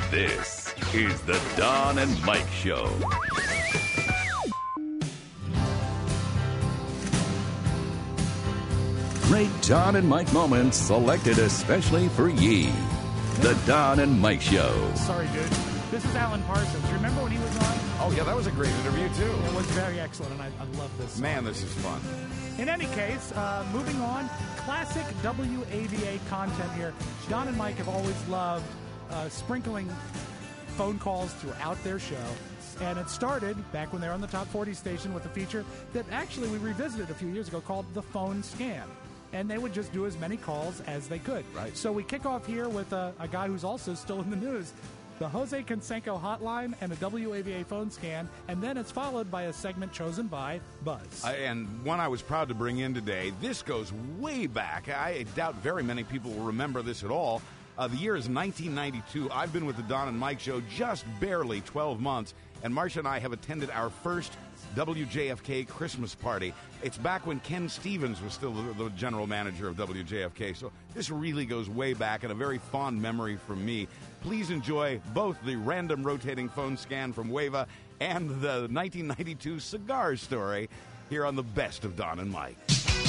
This is the Don and Mike Show. Great Don and Mike moments selected especially for ye. The Don and Mike Show. Sorry, dude. This is Alan Parsons. Remember when he was on? Oh, yeah, that was a great interview, too. It was very excellent, and I love this song. Man, this is fun. In any case, moving on, classic WAVA content here. Don and Mike have always loved sprinkling phone calls throughout their show. And it started back when they were on the Top 40 station with a feature that actually we revisited a few years ago called the Phone Scan. And they would just do as many calls as they could. Right. So we kick off here with a guy who's also still in the news, the Jose Canseco hotline and a WAVA phone scan, and then it's followed by a segment chosen by Buzz. And one I was proud to bring in today. This goes way back. I doubt very many people will remember this at all. The year is 1992. I've been with the Don and Mike Show just barely 12 months, and Marcia and I have attended our first WJFK Christmas party. It's back when Ken Stevens was still the general manager of WJFK, so this really goes way back and a very fond memory from me. Please enjoy both the random rotating phone scan from WAVA and the 1992 cigar story here on the best of Don and Mike.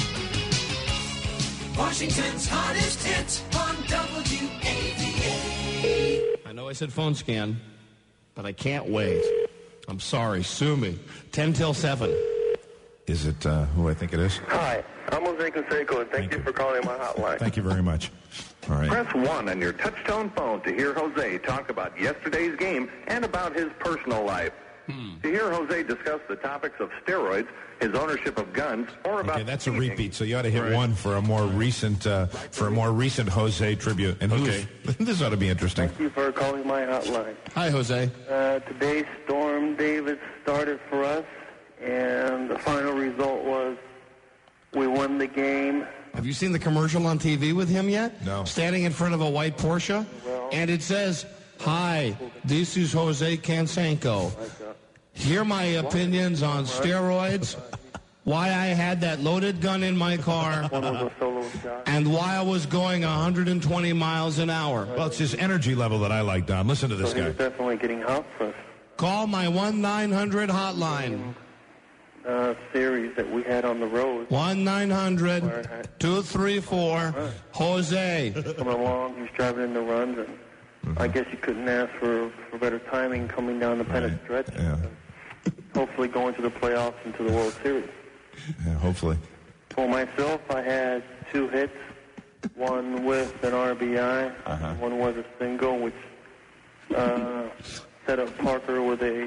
Washington's hottest hit on WAVA. I know I said phone scan, but I can't wait. I'm sorry. Sue me. 10 till 7. Is it who I think it is? Hi, I'm Jose Canseco, and thank you for calling my hotline. Thank you very much. All right. Press 1 on your touch-tone phone to hear Jose talk about yesterday's game and about his personal life. To hear Jose discuss the topics of steroids, his ownership of guns, or about... Okay, that's a repeat, so you ought to hit one for a more recent Jose tribute. And Okay. This ought to be interesting. Thank you for calling my hotline. Hi, Jose. Today, Storm Davis started for us, and the final result was we won the game. Have you seen the commercial on TV with him yet? No. Standing in front of a white Porsche, and it says, "Hi, this is Jose Canseco. Hear my opinions on steroids, why I had that loaded gun in my car, One was a solo shot. and why I was going 120 miles an hour. Well, it's his energy level that I like, Don. Listen to this So he guy. was definitely getting hot for us. Call my 1-900 hotline. Series that we had on the road. 1-900-234-Jose. Coming along, he was driving in the runs, and I guess you couldn't ask for better timing coming down the pennant stretch. Yeah. Hopefully going to the playoffs and to the World Series. Yeah, hopefully. For myself, I had 2 hits, one with an RBI, one was a single, which set up Parker with a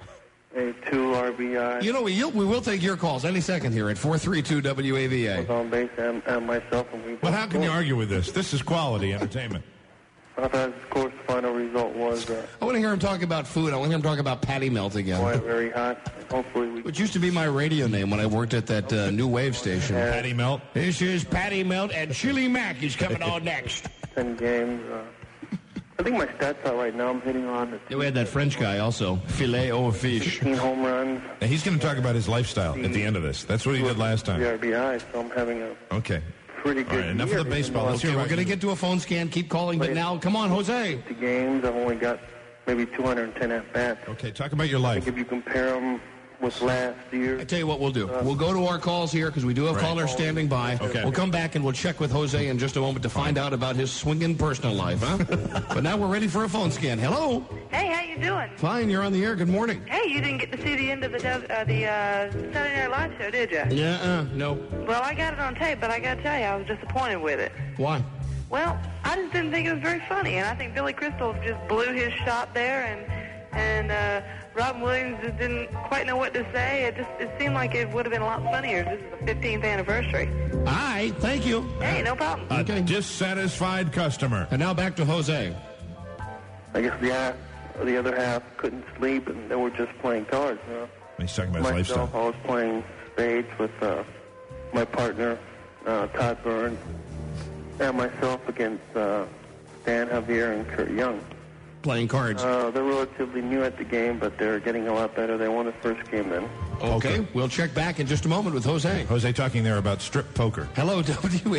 2 RBI. You know, we will take your calls any second here at 432-WAVA. On base and myself, and we. But how can you argue with this? This is quality entertainment. I thought, of course, the final result was I want to hear him talk about food. I want to hear him talk about patty melt again. quite very hot. Hopefully, we Which used to be my radio name when I worked at that new wave station. Patty Melt. This is Patty Melt, and Chili Mac is coming on next. 10 games. I think my stats are right now. I'm hitting on Yeah, we had that French guy also, filet au fish. 16 home runs, And he's going to talk about his lifestyle at the end of this. That's what he did last 3 time. RBI, so I'm having a Okay. pretty All good right, enough year, of the baseball. even Let's though hear Okay, we're about going to get to a phone scan. Keep calling, but now, come on, Jose. the games, I've only got maybe 210 at-bats. Okay, talk about your life. If you compare them with last year, I tell you what we'll do. We'll go to our calls here because we do have callers standing by. Okay. We'll come back and we'll check with Jose in just a moment to find out about his swinging personal life, huh? But now we're ready for a phone scan. Hello. Hey, how you doing? Fine, you're on the air. Good morning. Hey, you didn't get to see the end of the Saturday Night Live show, did you? Yeah, no. Well, I got it on tape, but I got to tell you, I was disappointed with it. Why? Well, I just didn't think it was very funny, and I think Billy Crystal just blew his shot there, and Robin Williams just didn't quite know what to say. It seemed like it would have been a lot funnier. This is the 15th anniversary. All right, thank you. Hey, no problem. A dissatisfied customer. And now back to Jose. I guess the other half couldn't sleep, and they were just playing cards. You know? He's talking about his Myself, lifestyle. I was playing spades with my partner, Todd Burns, and myself against Dan Javier and Kurt Young. Playing cards. They're relatively new at the game, but they're getting a lot better. They won the first game then. Okay, we'll check back in just a moment with Jose. Jose talking there about strip poker. Hello,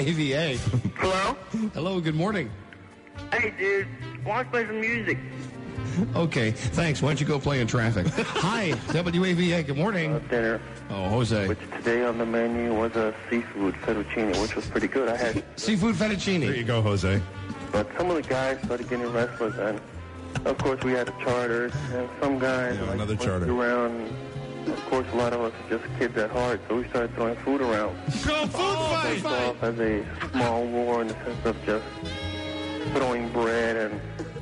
WAVA. Hello? Hello, good morning. Hey, dude. Why don't you play some music? Okay, thanks. Why don't you go play in traffic? Hi, WAVA. Good morning. Dinner. Oh, Jose. Which today on the menu was a seafood fettuccine, which was pretty good. I had seafood fettuccine. There you go, Jose. But some of the guys started getting restless, and of course we had a charter, and some guys another charter around. Of course, a lot of us are just kids at heart, so we started throwing food around. Go food fight! Off as a small war in the sense of just throwing bread and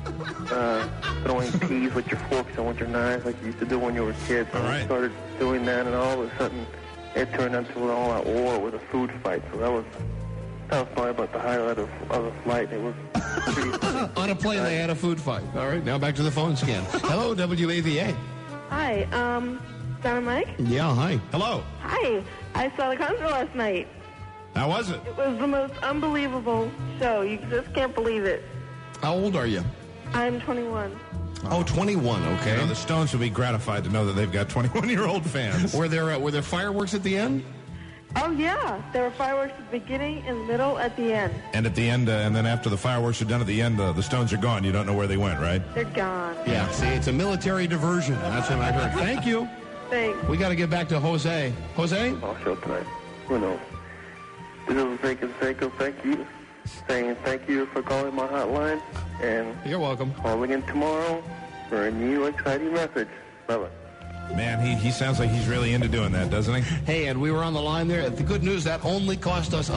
throwing peas with your forks and with your knives like you used to do when you were kids. All right. We started doing that, and all of a sudden it turned into an all-out war with a food fight. So that was probably about the highlight of the flight. It was pretty funny. On a plane, they had a food fight. All right, now back to the phone scan. Hello, WAVA. Hi, Don and Mike? Yeah, hi. Hello. Hi. I saw the concert last night. How was it? It was the most unbelievable show. You just can't believe it. How old are you? I'm 21. Oh, 21, okay. You know, the Stones will be gratified to know that they've got 21-year-old fans. Were there fireworks at the end? Oh, yeah. There were fireworks at the beginning and middle at the end. And at the end, and then after the fireworks are done at the end, the Stones are gone. You don't know where they went, right? They're gone. Yeah, see, it's a military diversion. That's what I heard. Thank you. Thanks. We got to get back to Jose. Jose? All show tonight. Who knows? This is Jose Canseco. Thank you. Saying thank you for calling my hotline. And you're welcome. Calling in tomorrow for a new exciting message. Bye-bye. Man, he sounds like he's really into doing that, doesn't he? Hey, and we were on the line there. The good news, that only cost us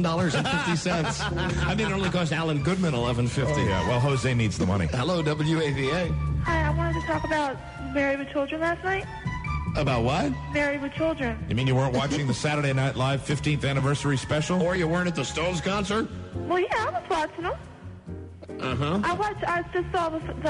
$11.50. I mean, it only cost Alan Goodman $11.50. Oh, yeah, well, Jose needs the money. Hello, WAVA. Hi, I wanted to talk about Married with Children last night. About what? Married with Children. You mean you weren't watching the Saturday Night Live 15th anniversary special? Or you weren't at the Stones concert? Well, yeah, I was watching them. Uh-huh. I just saw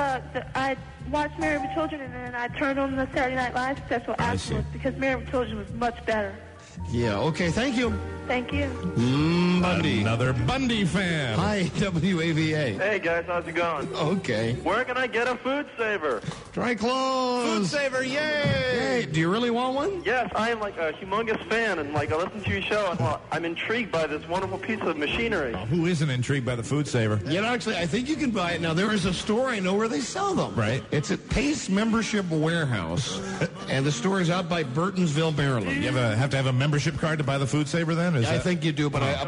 I watched Married with Children, and then I turned on the Saturday Night Live special afterwards because Married with Children was much better. Yeah, okay, thank you. Thank you. Bundy. Another Bundy fan. Hi, WAVA. Hey, guys, how's it going? Okay. Where can I get a food saver? Dry clothes. Food saver, yay! Hey, do you really want one? Yes, I am like a humongous fan, and like I listen to your show, and well, I'm intrigued by this wonderful piece of machinery. Oh, who isn't intrigued by the food saver? You know, actually, I think you can buy it now. There is a store I know where they sell them. Right. It's at Pace Membership Warehouse, and the store is out by Burtonsville, Maryland. You have to have a membership card to buy the food saver then? I think you do, but I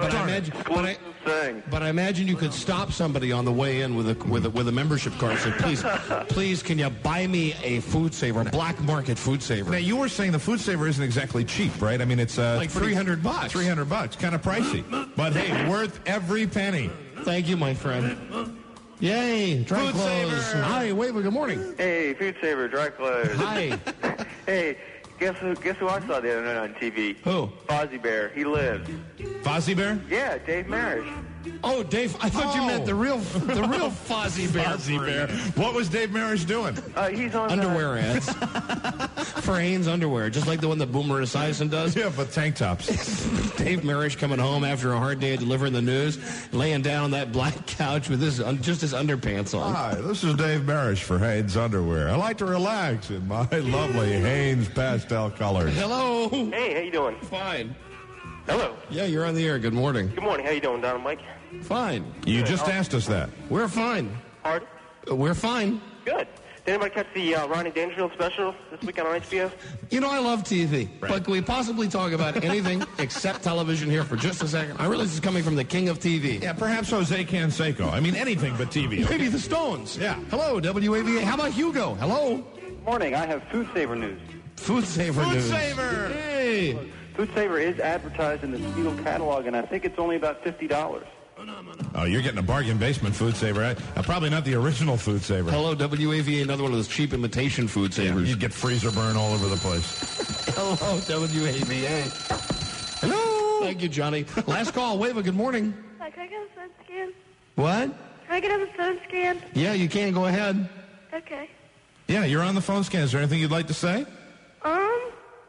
imagine you could stop somebody on the way in with a membership card and say, please, can you buy me a food saver, a black market food saver? Now, you were saying the food saver isn't exactly cheap, right? I mean, it's like $300. $300, kind of pricey. But hey, worth every penny. Thank you, my friend. Yay, dry Food clothes. saver. Hi, wait, good morning. Hey, food saver, dry clothes. Hi. Hey, guess who I saw the other night on TV? Who? Fozzie Bear. He lives. Fozzie Bear? Yeah, Dave Marish. Oh, Dave, I thought you meant the real Fozzie Bear. Fozzie Bear. What was Dave Marish doing? He's on underwear ads. For Hanes underwear, just like the one that Boomer Esiason does. Yeah, but tank tops. Dave Marish coming home after a hard day of delivering the news, laying down on that black couch with just his underpants on. Hi, this is Dave Marish for Hanes Underwear. I like to relax in my lovely Hanes pastel colors. Hello. Hey, how you doing? Fine. Hello. Yeah, you're on the air. Good morning. Good morning. How you doing, Don and Mike? Fine. You just asked us that. We're fine. Hard? We're fine. Good. Did anybody catch the Ronnie Dangerfield special this weekend on HBO? You know, I love TV, but can we possibly talk about anything except television here for just a second? I realize it's coming from the king of TV. Yeah, perhaps Jose Canseco. I mean, anything but TV. Maybe the Stones. Yeah. Hello, WAVA. How about Hugo? Hello. Morning. I have Food Saver news. Food Saver Food news. Saver. Hey. Food Saver is advertised in the Spiegel catalog, and I think it's only about $50. Oh, you're getting a bargain basement food saver. Right? Probably not the original food saver. Hello, WAVA, another one of those cheap imitation food savers. Yeah, you'd get freezer burn all over the place. Hello, WAVA. Hello. Thank you, Johnny. Last call. Wava, good morning. Can I get a phone scan? What? Can I get a phone scan? Yeah, you can. Go ahead. Okay. Yeah, you're on the phone scan. Is there anything you'd like to say? I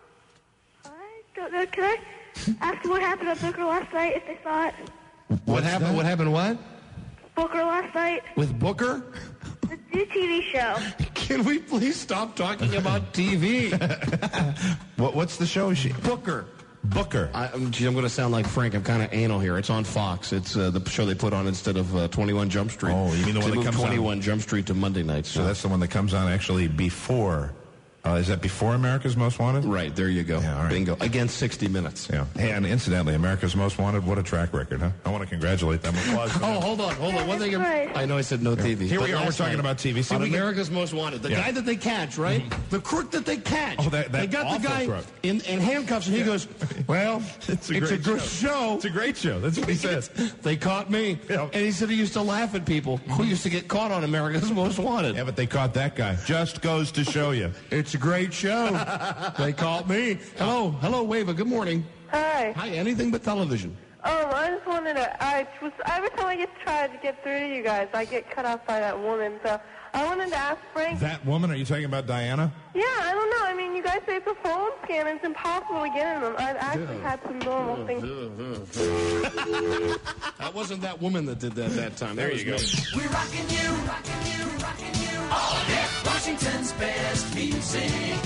don't know. Can I ask what happened at Booker last night if they saw it? What happened? What happened? What? Booker last night. With Booker? The new TV show. Can we please stop talking about TV? What's the show? Booker. Booker. I'm going to sound like Frank. I'm kind of anal here. It's on Fox. It's the show they put on instead of 21 Jump Street. Oh, you mean the one that comes 21 Jump Street to Monday nights. So that's the one that comes on actually before. Is that before America's Most Wanted? Right, there you go. Yeah, all right. Bingo. Against 60 Minutes. Yeah. Hey, and incidentally, America's Most Wanted, what a track record, huh? I want to congratulate them. Applause for them. Hold on. One thing. I know I said no TV. Here we are. We're talking about TV. See, on America's Most Wanted. The guy that they catch, right? The crook that they catch. Oh, that they got the guy crook. in handcuffs, and he goes, well, it's a good show. It's a great show. That's what he says. They caught me. Yeah. And he said he used to laugh at people who used to get caught on America's Most Wanted. Yeah, but they caught that guy. Just goes to show you. It's a great show. They caught me. Hello, Wava. Good morning. Hi. Hi. Anything but television. I just wanted to, every time I try to get through to you guys, I get cut off by that woman, so I wanted to ask Frank. That woman? Are you talking about Diana? Yeah, I don't know. I mean, you guys say it's a phone scam, and it's impossible to get in them. I've actually had some normal things. That wasn't that woman that did that time. There you go. We're rocking you, all day. Washington's best music,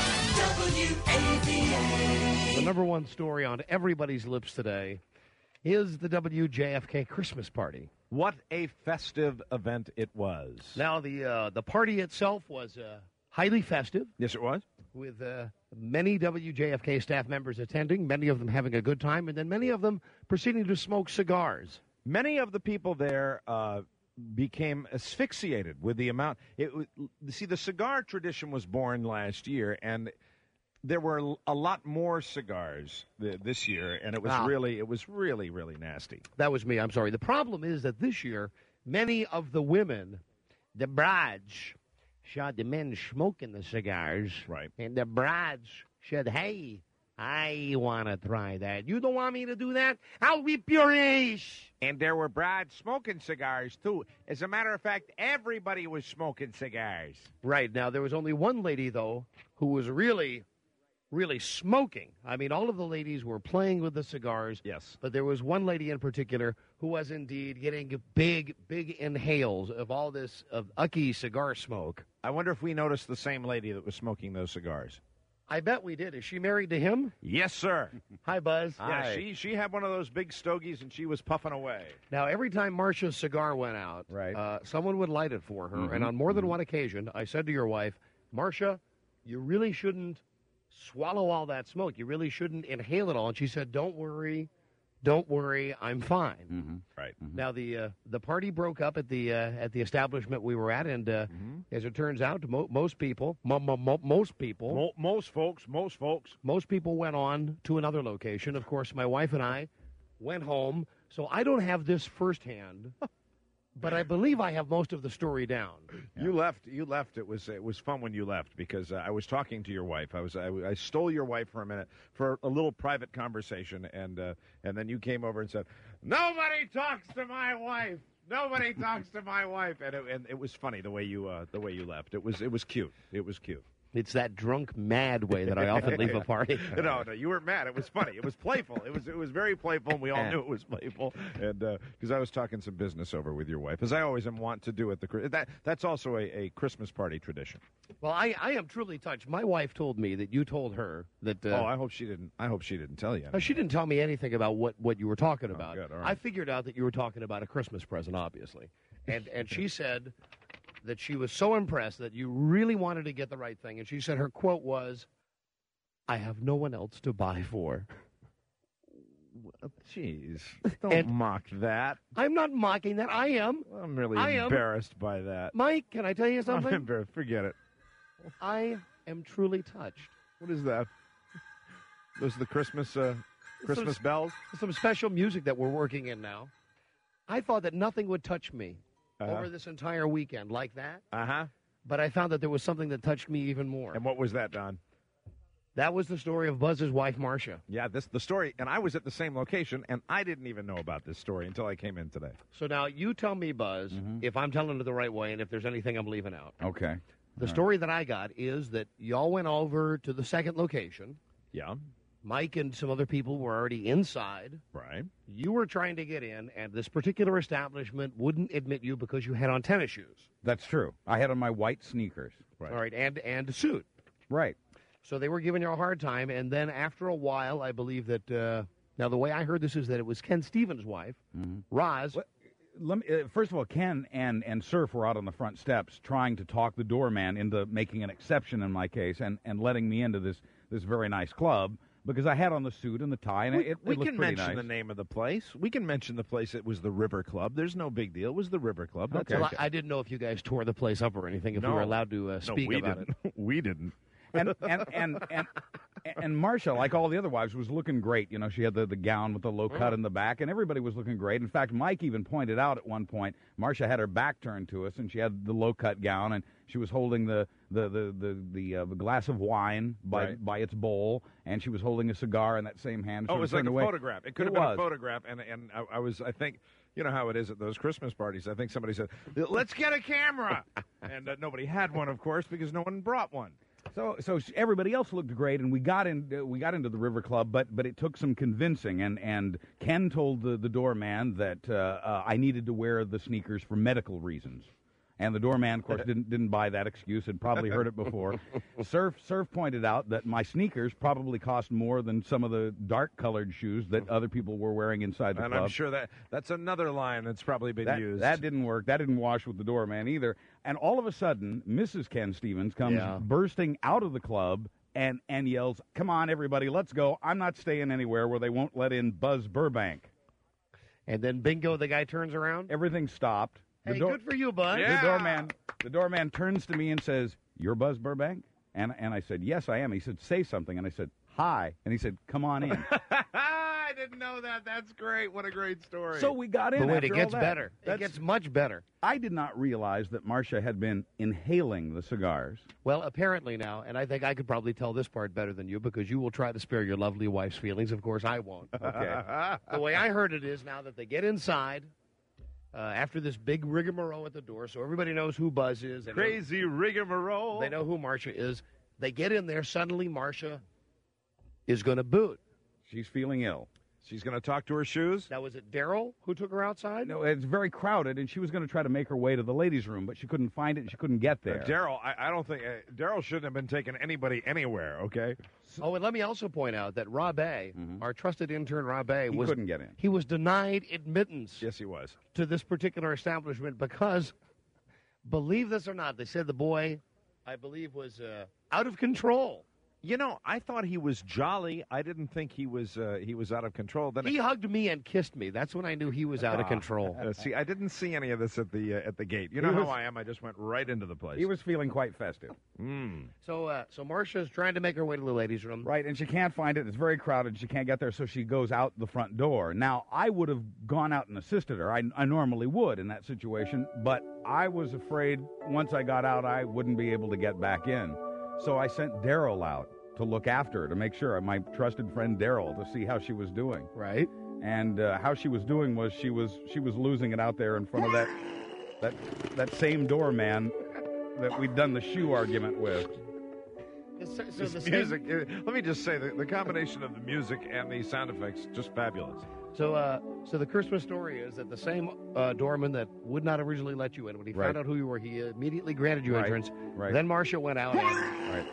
WAVA. The number one story on everybody's lips today is the WJFK Christmas party. What a festive event it was. Now, the party itself was highly festive. Yes, it was. With many WJFK staff members attending, many of them having a good time, and then many of them proceeding to smoke cigars. Many of the people there became asphyxiated with the amount. See, the cigar tradition was born last year, and there were a lot more cigars this year, and it was really nasty. That was me. I'm sorry. The problem is that this year, many of the women, the brides, saw the men smoking the cigars, right? And the brides said, "Hey, I want to try that. You don't want me to do that? I'll whip your ass." And there were brides smoking cigars, too. As a matter of fact, everybody was smoking cigars. Right. Now, there was only one lady, though, who was really smoking. I mean, all of the ladies were playing with the cigars. Yes. But there was one lady in particular who was indeed getting big inhales of all this of ucky cigar smoke. I wonder if we noticed the same lady that was smoking those cigars. I bet we did. Is she married to him? Yes, sir. Hi, Buzz. Yeah, she had one of those big stogies, and she was puffing away. Now, every time Marcia's cigar went out, right, someone would light it for her. And on more than one occasion, I said to your wife, Marcia, you really shouldn't swallow all that smoke. You really shouldn't inhale it all. And she said, don't worry, I'm fine. Right. Now the party broke up at the establishment we were at, and as it turns out, most people went on to another location. Of course, my wife and I went home, so I don't have this firsthand. But I believe I have most of the story down. Yeah. You left. It was fun when you left because I was talking to your wife. I stole your wife for a minute for a little private conversation, and then you came over and said, "Nobody talks to my wife. Nobody talks to my wife." And it was funny the way you left. It was cute. It was cute. It's that drunk, mad way that I often leave a party. No, you weren't mad. It was funny. It was playful. It was very playful, and we all knew it was playful. And because I was talking some business over with your wife, as I always am wont to do at that's also a Christmas party tradition. Well, I am truly touched. My wife told me that you told her that. I hope she didn't tell you anything. She didn't tell me anything about what you were talking about. Good, all right. I figured out that you were talking about a Christmas present, obviously, and she said that she was so impressed that you really wanted to get the right thing. And she said her quote was, "I have no one else to buy for." Jeez, don't mock that. I'm not mocking that. I am. I'm really embarrassed by that. Mike, can I tell you something? I'm embarrassed. Forget it. I am truly touched. What is that? Those are the Christmas bells? Some special music that we're working in now. I thought that nothing would touch me over this entire weekend like that. But I found that there was something that touched me even more. And what was that, Don? That was the story of Buzz's wife, Marcia. Yeah, the story, and I was at the same location, and I didn't even know about this story until I came in today. So now you tell me, Buzz, if I'm telling it the right way and if there's anything I'm leaving out. Okay. The story that I got is that y'all went over to the second location. Yeah. Mike and some other people were already inside. Right. You were trying to get in, and this particular establishment wouldn't admit you because you had on tennis shoes. That's true. I had on my white sneakers. Right. All right, and a suit. Right. So they were giving you a hard time, and then after a while, I believe that, now the way I heard this is that it was Ken Stevens' wife, Roz. First of all, Ken and Surf were out on the front steps trying to talk the doorman into making an exception in my case and letting me into this very nice club because I had on the suit and the tie, and it we looked can pretty mention nice. the name of the place. We can mention the place. It was the River Club. There's no big deal. It was the River Club. That's Well, okay. I didn't know if you guys tore the place up or anything, if we No. were allowed to speak we about didn't. it. We didn't. And Marcia, like all the other wives, was looking great. You know, she had the gown with the low cut in the back, and everybody was looking great. In fact, Mike even pointed out at one point, Marcia had her back turned to us, and she had the low cut gown, and she was holding the glass of wine by its bowl, and she was holding a cigar in that same hand. Oh, sort it of was like turned a away. photograph. It could have been a photograph, and I think, you know how it is at those Christmas parties. I think somebody said, "Let's get a camera," and nobody had one, of course, because no one brought one. So everybody else looked great, and we got into the River Club, but it took some convincing, and Ken told the doorman that I needed to wear the sneakers for medical reasons. And the doorman, of course, didn't buy that excuse. Had probably heard it before. Surf pointed out that my sneakers probably cost more than some of the dark-colored shoes that other people were wearing inside the And club. I'm sure that's another line that's probably been used. That didn't work. That didn't wash with the doorman either. And all of a sudden, Mrs. Ken Stevens comes bursting out of the club and yells, "Come on, everybody, let's go. I'm not staying anywhere where they won't let in Buzz Burbank." And then bingo, the guy turns around. Everything stopped. Hey, good for you, bud. The doorman turns to me and says, "You're Buzz Burbank?" And I said, "Yes, I am." He said, "Say something." And I said, "Hi." And he said, "Come on in." I didn't know that. That's great. What a great story. So we got in. But wait, after it gets all that. better. It gets much better. I did not realize that Marcia had been inhaling the cigars. Well, apparently now, and I think I could probably tell this part better than you because you will try to spare your lovely wife's feelings. Of course, I won't. Okay. The way I heard it is now that they get inside, after this big rigmarole at the door, so everybody knows who Buzz is. Crazy rigmarole. They know who Marcia is. They get in there. Suddenly, Marcia is going to boot. She's feeling ill. She's going to talk to her shoes. Now, was it Daryl who took her outside? No, it's very crowded, and she was going to try to make her way to the ladies' room, but she couldn't find it, and she couldn't get there. Daryl, I don't think Daryl shouldn't have been taking anybody anywhere. Okay. Oh, and let me also point out that Rob A., our trusted intern Rob A., He couldn't get in. He was denied admittance. Yes, he was. To this particular establishment because, believe this or not, they said the boy, I believe, was out of control. You know, I thought he was jolly. I didn't think he was out of control. Then He hugged me and kissed me. That's when I knew he was out of control. See, I didn't see any of this at the gate. You He know was- how I am. I just went right into the place. He was feeling quite festive. So Marcia's trying to make her way to the ladies' room. Right, and she can't find it. It's very crowded. She can't get there, so she goes out the front door. Now, I would have gone out and assisted her. I normally would in that situation, but I was afraid once I got out, I wouldn't be able to get back in. So I sent Daryl out to look after her, to make sure, my trusted friend Daryl, to see how she was doing. Right. And how she was doing was she was losing it out there in front of that same doorman that we'd done the shoe argument with. So This music. Let me just say, the combination of the music and the sound effects, just fabulous. So the Christmas story is that the same doorman that would not originally let you in, when he found out who you were, he immediately granted you entrance. Right. Then Marcia went out. Right.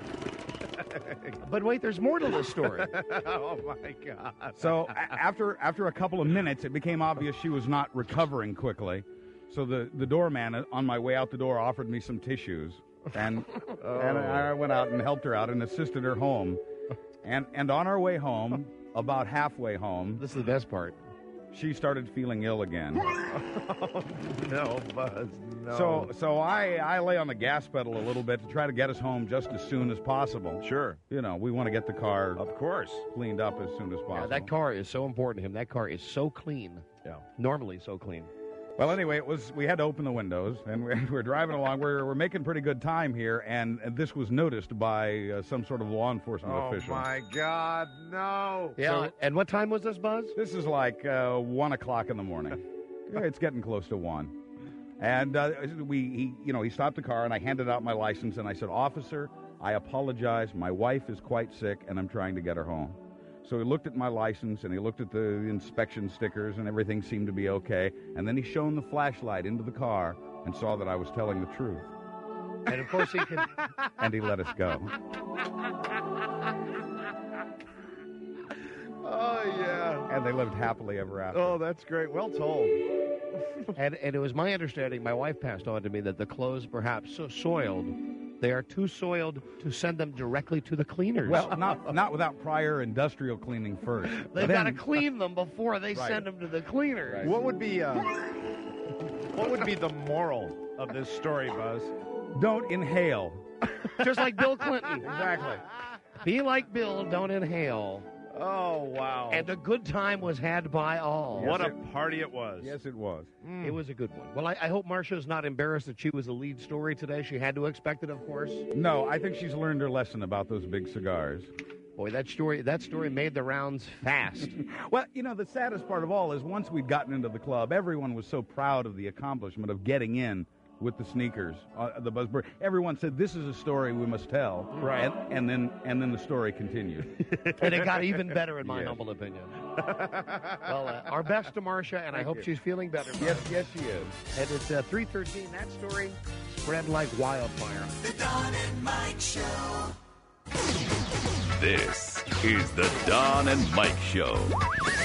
But wait, there's more to this story. Oh my God! So after a couple of minutes, it became obvious she was not recovering quickly. So the doorman on my way out the door offered me some tissues, and I went out and helped her out and assisted her home. And on our way home, about halfway home, this is the best part, she started feeling ill again. Oh, no, Buzz, no. So I lay on the gas pedal a little bit to try to get us home just as soon as possible. Sure. You know, we want to get the car, of course, cleaned up as soon as possible. Yeah, that car is so important to him. That car is so clean. Yeah. Normally so clean. Well, anyway, we had to open the windows, and we're driving along. We're making pretty good time here, and this was noticed by some sort of law enforcement official. Oh, my God, no. Yeah, and what time was this, Buzz? This is like 1 o'clock in the morning. Yeah, it's getting close to 1. And he stopped the car, and I handed out my license, and I said, "Officer, I apologize. My wife is quite sick, and I'm trying to get her home." So he looked at my license, and he looked at the inspection stickers, and everything seemed to be okay. And then he shone the flashlight into the car and saw that I was telling the truth. And of course he could. And he let us go. Oh, yeah. And they lived happily ever after. Oh, that's great. Well told. And it was my understanding, my wife passed on to me, that the clothes, perhaps so soiled, they are too soiled to send them directly to the cleaners. Well, not without prior industrial cleaning first. They've got to clean them before they Right. send them to the cleaners. Right. What would be the moral of this story, Buzz? Don't inhale. Just like Bill Clinton. Exactly. Be like Bill, don't inhale. Oh, wow. And a good time was had by all. What a party it was. Yes, it was. It was a good one. Well, I hope Marcia's not embarrassed that she was the lead story today. She had to expect it, of course. No, I think she's learned her lesson about those big cigars. Boy, that story made the rounds fast. Well, you know, the saddest part of all is once we'd gotten into the club, everyone was so proud of the accomplishment of getting in with the sneakers, the Buzzbird. Everyone said, this is a story we must tell. Right. And then the story continued. And it got even better, in my Yes. humble opinion. Well, our best to Marcia, and I hope she's feeling better. Yes, she is. And it's 3:13. That story spread like wildfire. The Don and Mike Show. This is the Don and Mike Show.